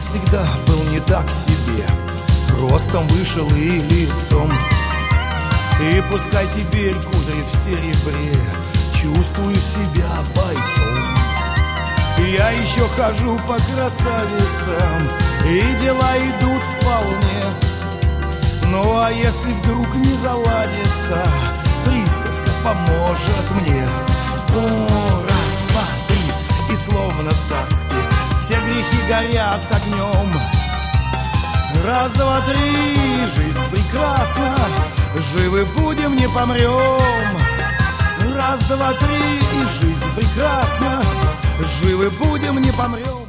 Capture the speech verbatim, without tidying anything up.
всегда был не так себе, ростом вышел и лицом. И пускай теперь кудри в серебре, чувствую себя бойцом. Я еще хожу по красавицам, и дела идут вполне. Ну а если вдруг не заладится, присказка поможет мне. О, раз, два, три, и словно в сказке все грехи горят огнем. Раз, два, три, жизнь прекрасна, живы будем, не помрем. Раз, два, три, и жизнь прекрасна, живы будем, не помрем.